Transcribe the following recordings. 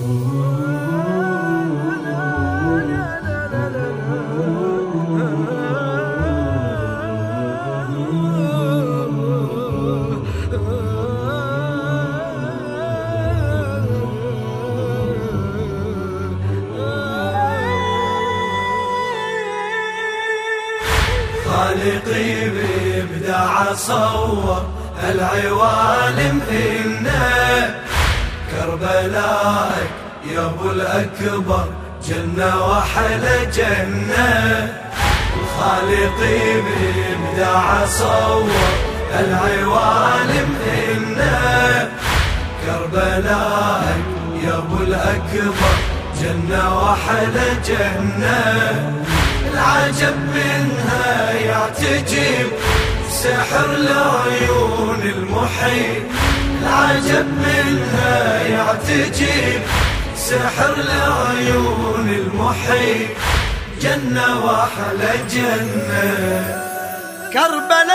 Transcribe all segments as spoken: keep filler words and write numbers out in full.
خالقي بإبداع صور العوالم إنه كربلائك يا ابو الأكبر جنة وحل جنة. خالقي بإبداع صور العوالم إنه كربلائك يا ابو الأكبر جنة وحل جنة. العجب منها يعتجب سحر العيون المحيط، العجب منها يعتجب سحر العيون المحيط جنة وأحلى جنة. كربلاء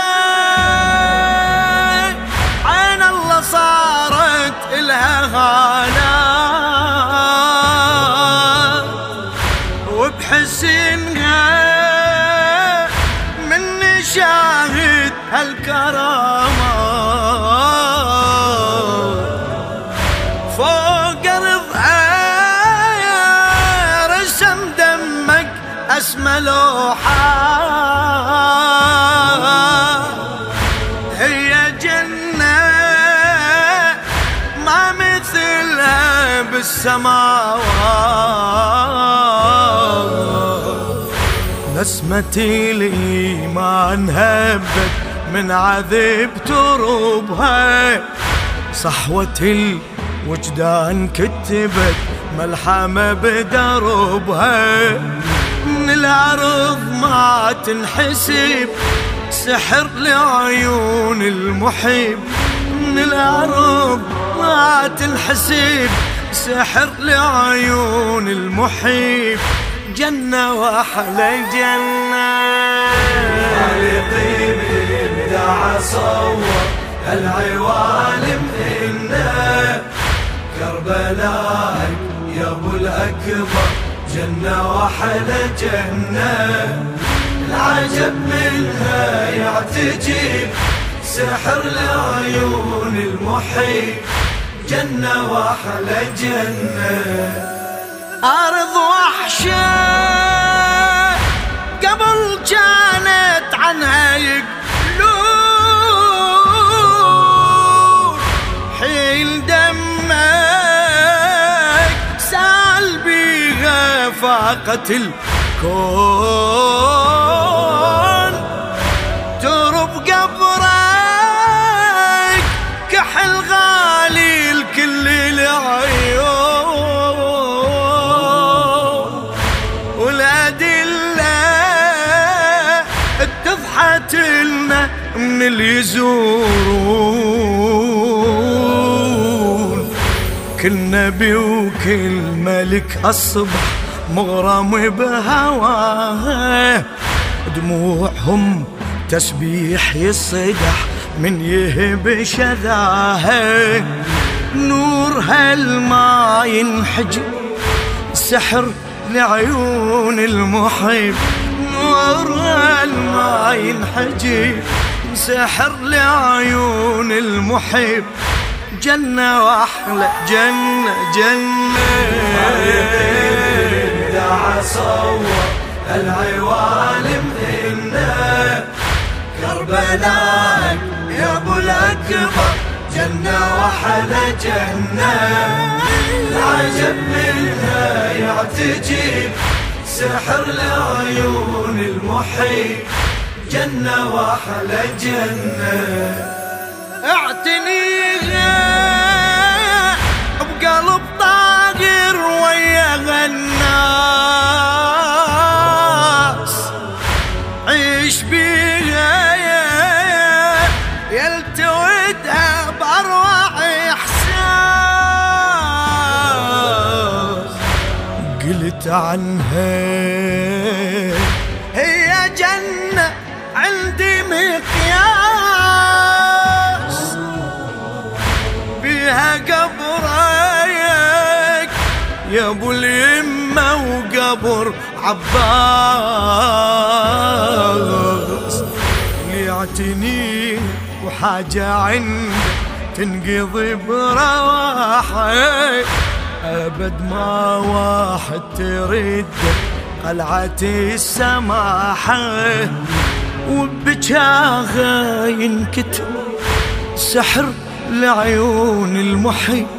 عين الله صارت إلها هانا وبحسنها من شاهد هالكرامة فوق رضعها رسم دمك أسمى لوحة هي جنة ما مثلها بالسماوات. نسمتي الإيمان هبت من عذب تربها، صحوة الوجدان كتبت ملحمة بدربها. من الأرض ما تنحسب سحر لعيون المحب، من الأرض ما تنحسب سحر لعيون المحب جنة وأحلى جنة. خالقي بإبداع صور العوالم إنه كربلائك يا ابو الأكبر جنة وأحلى جنة. العجب منها يعتجب سحر العيون المحيط جنة وأحلى جنة. أرض وحشة قبل كانت عنها يقولون حيل دمك سال بيها فاقة الكون ترب قبرك كحل غالي الكل العيون والأدلة اتضحت لنا من اللي يزورون. كل نبي وكل ملك الصبح مغرم بهواه، دموعهم تسبيح يصدح من يهب شذاها. نور هالما ينحجب سحر لعيون المحب، نور هالما ينحجب سحر لعيون المحب جنة وأحلى جنة جنة. إبداع صور العوالم إنه كربلاء يا ابو الأكبر جنة وأحلى جنة. العجب منها يعتجب سحر العيون المحيط جنة وأحلى جنة. اعتنيها بقلب طاهر ويا الناس، عيش بيها يلتوتها بأروع إحساس. قلت عنها هي جنة عندي مقياس، بيها قبرك يا ابو اليمة وقبر عباس اللي يعتني وحاجة عنده تنقضي برواحه أبد ما واحد ترد قلعة السماحة وبجاغه ينكتب سحر لعيون المحب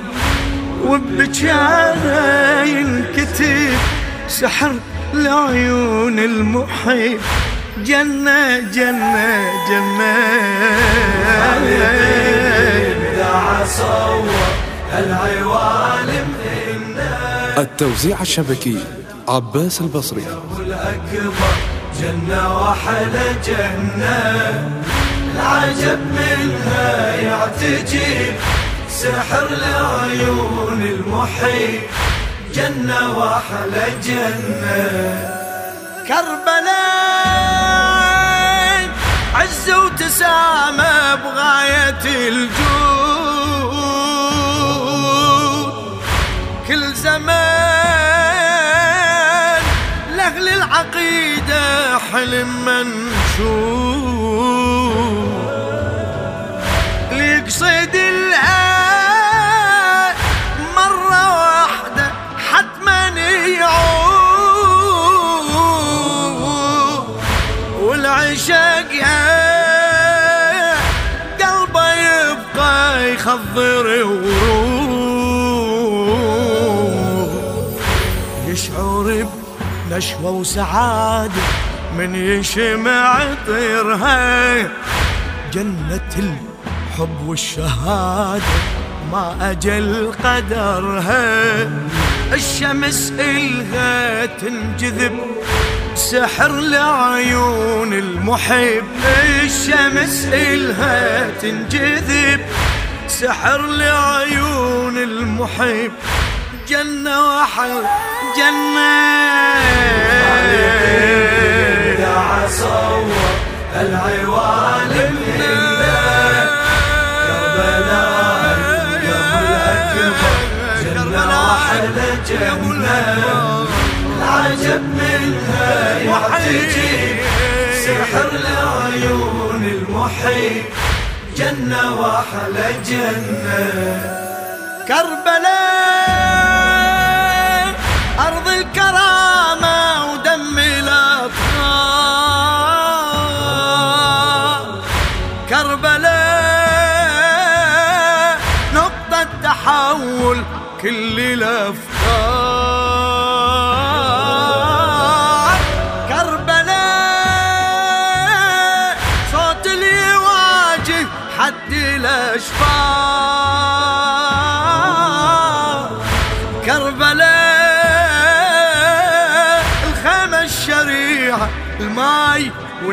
وبجاغه ينكتب سحر لعيون المحب جنة جنة جنة إبداع صور العوالم. التوزيع الشبكي عباس البصري. الأكبر جنة وحلا جنة العجب منها يعتجب سحر لعيون المحيط جنة وحلا جنة. كربلاء عز وتسامى بغاية الجود كل زمان لأهل العقيدة حلم منشود ليقصد الآن مرة واحدة حتما يعود والعشاق قلبه يبقى يخضر ورود يشعر بنشوة وسعادة من يشمع طيرها جنة الحب والشهادة ما أجل قدرها. الشمس إلها تنجذب سحر لعيون المحب الشمس إلها تنجذب سحر لعيون المحب جنة وحل جنة. إبداع صور العوالم كربلاء قبل الأكبر جنة وحلا جنة العجب منها يعتجب سحر لعيون المحيط جنة وحلا جنة. كربلاء أرض الكرامة ودم الأطهار كربلاء نقطة تحول كل الأفكار كربلاء صوت اللي يواجه حد الأشفار كربلاء الخيمة الشريعة الماي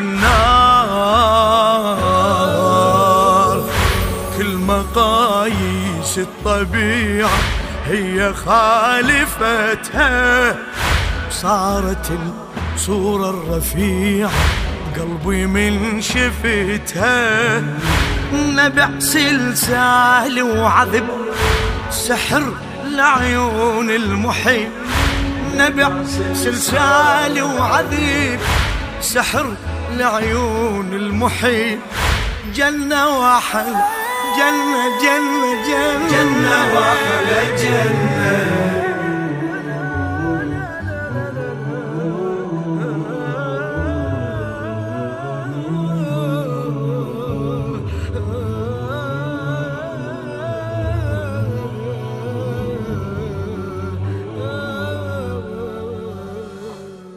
والنار كل مقاييس الطبيعة هي خالفتها صارت الصورة الرفيعة قلبي من شفتها نبع سلسال وعذب سحر لعيون المحيط نبع سلسال وعذب سحر لعيون المحيط جنة وحل جنة جنة جنة جنة وحلا جنة.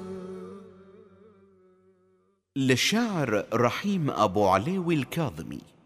للشاعر رحيم أبو عليوي الكاظمي.